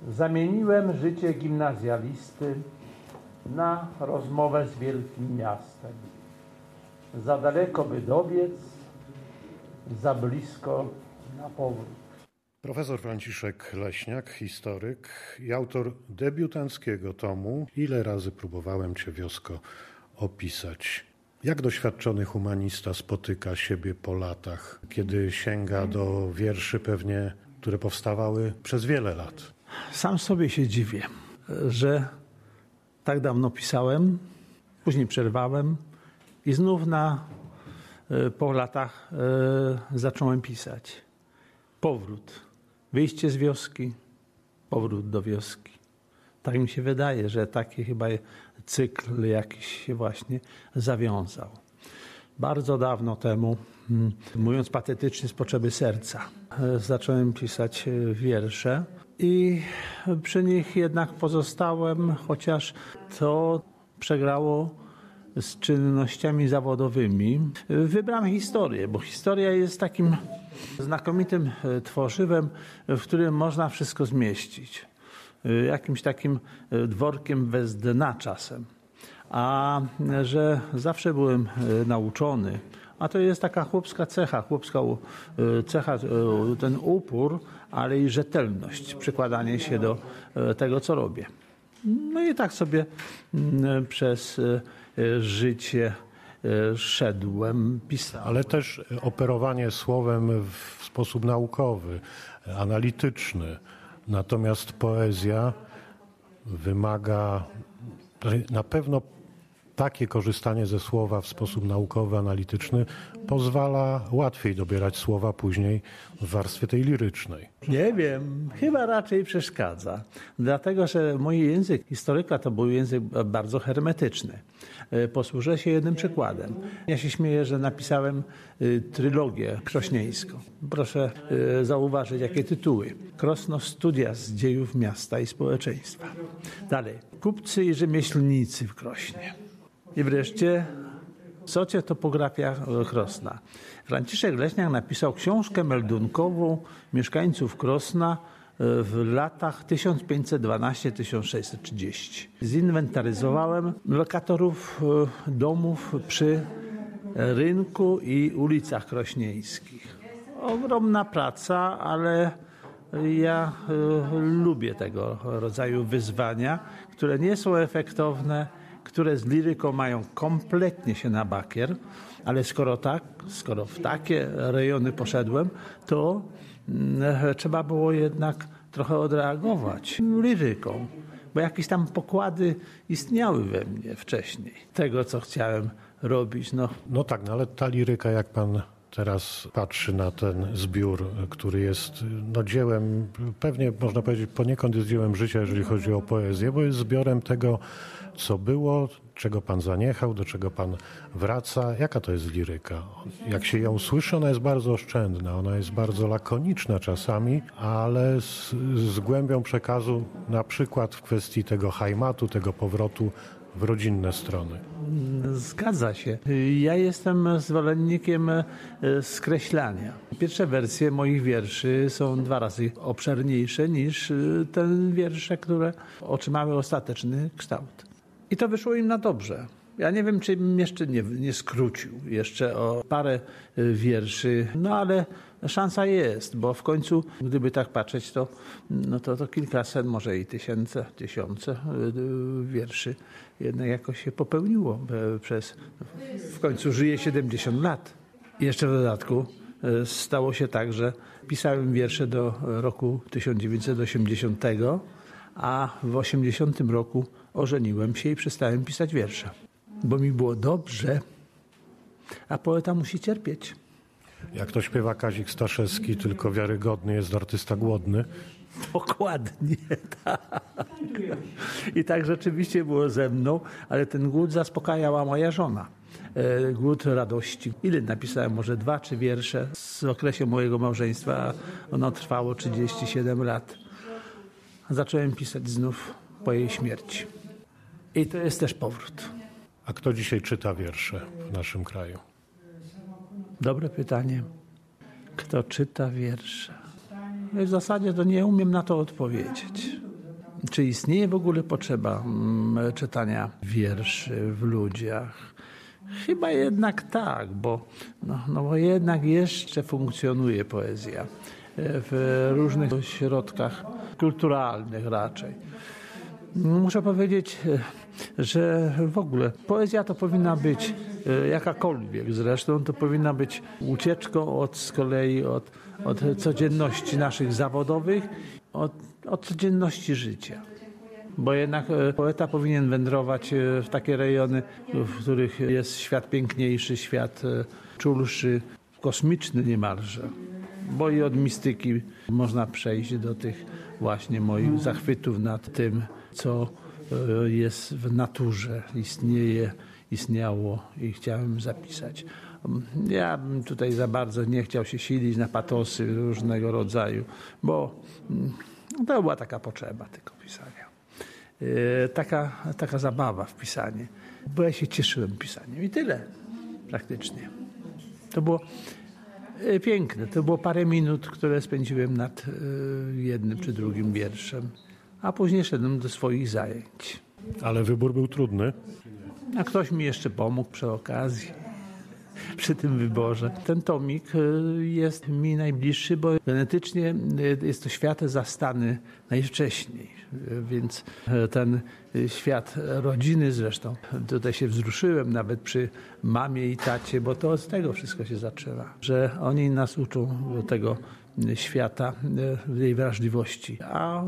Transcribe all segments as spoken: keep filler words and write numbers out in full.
Zamieniłem życie gimnazjalisty na rozmowę z wielkim miastem. Za daleko by dobiec, za blisko na powrót. Profesor Franciszek Leśniak, historyk i autor debiutanckiego tomu Ile razy próbowałem Cię, wiosko, opisać. Jak doświadczony humanista spotyka siebie po latach, kiedy sięga do wierszy pewnie, które powstawały przez wiele lat? Sam sobie się dziwię, że tak dawno pisałem, później przerwałem i znów na, po latach e, zacząłem pisać. Powrót, wyjście z wioski, powrót do wioski. Tak mi się wydaje, że taki chyba cykl jakiś się właśnie zawiązał. Bardzo dawno temu, mówiąc patetycznie, z potrzeby serca, zacząłem pisać wiersze i przy nich jednak pozostałem, chociaż to przegrało z czynnościami zawodowymi. Wybrałem historię, bo historia jest takim znakomitym tworzywem, w którym można wszystko zmieścić. Jakimś takim dworkiem bez dna czasem. A że zawsze byłem nauczony, a to jest taka chłopska cecha, chłopska cecha, ten upór, ale i rzetelność, przykładanie się do tego, co robię. No i tak sobie przez życie szedłem, pisałem. Ale też operowanie słowem w sposób naukowy, analityczny. Natomiast poezja wymaga na pewno takie korzystanie ze słowa w sposób naukowy, analityczny pozwala łatwiej dobierać słowa później w warstwie tej lirycznej. Nie wiem, chyba raczej przeszkadza. Dlatego, że mój język historyka to był język bardzo hermetyczny. Posłużę się jednym przykładem. Ja się śmieję, że napisałem trylogię krośnieńską. Proszę zauważyć, jakie tytuły. Krosno, studia z dziejów miasta i społeczeństwa. Dalej. Kupcy i rzemieślnicy w Krośnie. I wreszcie socjotopografia Krosna. Franciszek Leśniak napisał książkę meldunkową mieszkańców Krosna w latach tysiąc pięćset dwanaście do tysiąc sześćset trzydzieści. Zinwentaryzowałem lokatorów domów przy rynku i ulicach krośnieńskich. Ogromna praca, ale ja lubię tego rodzaju wyzwania, które nie są efektowne, które z liryką mają kompletnie się na bakier, ale skoro tak, skoro w takie rejony poszedłem, to trzeba było jednak trochę odreagować liryką, bo jakieś tam pokłady istniały we mnie wcześniej. Tego, co chciałem robić. No, no tak, no ale ta liryka, jak pan teraz patrzy na ten zbiór, który jest no, dziełem, pewnie można powiedzieć poniekąd jest dziełem życia, jeżeli chodzi o poezję, bo jest zbiorem tego, co było, czego pan zaniechał, do czego pan wraca. Jaka to jest liryka? Jak się ją słyszy, ona jest bardzo oszczędna, ona jest bardzo lakoniczna czasami, ale z, z głębią przekazu, na przykład w kwestii tego hajmatu, tego powrotu w rodzinne strony. Zgadza się. Ja jestem zwolennikiem skreślania. Pierwsze wersje moich wierszy są dwa razy obszerniejsze niż te wiersze, które otrzymały ostateczny kształt. I to wyszło im na dobrze. Ja nie wiem, czy bym jeszcze nie, nie skrócił jeszcze o parę wierszy, no ale szansa jest, bo w końcu, gdyby tak patrzeć, to, no to, to kilkaset, może i tysiące, tysiące wierszy jednak jakoś się popełniło przez, w końcu żyję siedemdziesiąt lat. I jeszcze w dodatku stało się tak, że pisałem wiersze do roku tysiąc dziewięćset osiemdziesiątego, a w osiemdziesiątym roku ożeniłem się i przestałem pisać wiersze. Bo mi było dobrze, a poeta musi cierpieć. Jak to śpiewa Kazik Staszewski, tylko wiarygodny jest artysta głodny. Dokładnie, tak. I tak rzeczywiście było ze mną, ale ten głód zaspokajała moja żona. E, głód radości. Ile napisałem? Może dwa, trzy wiersze z okresie mojego małżeństwa. Ono trwało trzydzieści siedem lat. Zacząłem pisać znów po jej śmierci. I to jest też powrót. A kto dzisiaj czyta wiersze w naszym kraju? Dobre pytanie. Kto czyta wiersze? W zasadzie to nie umiem na to odpowiedzieć. czy istnieje w ogóle potrzeba mm, czytania wierszy w ludziach? Chyba jednak tak, bo, no, no bo jednak jeszcze funkcjonuje poezja w różnych środkach kulturalnych raczej. Muszę powiedzieć, że w ogóle poezja to powinna być, jakakolwiek zresztą, to powinna być ucieczką od z kolei od, od codzienności naszych zawodowych, od, od codzienności życia. Bo jednak poeta powinien wędrować w takie rejony, w których jest świat piękniejszy, świat czulszy, kosmiczny niemalże. Bo i od mistyki można przejść do tych właśnie moich zachwytów nad tym, co jest w naturze, istnieje, istniało i chciałem zapisać. Ja bym tutaj za bardzo nie chciał się silić na patosy różnego rodzaju, bo to była taka potrzeba tylko pisania. Taka, taka zabawa w pisanie, bo ja się cieszyłem pisaniem i tyle praktycznie. To było piękne, to było parę minut, które spędziłem nad jednym czy drugim wierszem, a później szedłem do swoich zajęć. Ale wybór był trudny. A ktoś mi jeszcze pomógł przy okazji, przy tym wyborze. Ten tomik jest mi najbliższy, bo genetycznie jest to świat zastany najwcześniej, więc ten świat rodziny zresztą, tutaj się wzruszyłem nawet przy mamie i tacie, bo to z tego wszystko się zaczyna, że oni nas uczą do tego świata, jej wrażliwości, a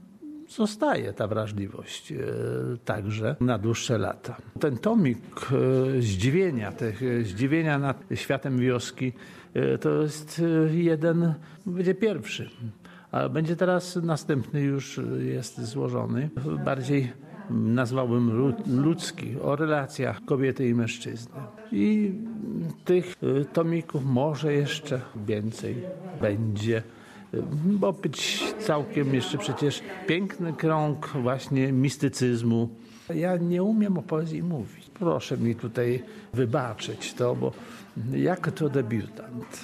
zostaje ta wrażliwość e, także na dłuższe lata. Ten tomik e, zdziwienia, tych, e, zdziwienia nad światem wioski, e, to jest e, jeden, będzie pierwszy, a będzie teraz następny już jest złożony. Bardziej nazwałbym ludzki, o relacjach kobiety i mężczyzny. I tych e, tomików może jeszcze więcej będzie. Bo być całkiem jeszcze przecież piękny krąg właśnie mistycyzmu. Ja nie umiem o poezji mówić. Proszę mi tutaj wybaczyć to, bo jak to debiutant.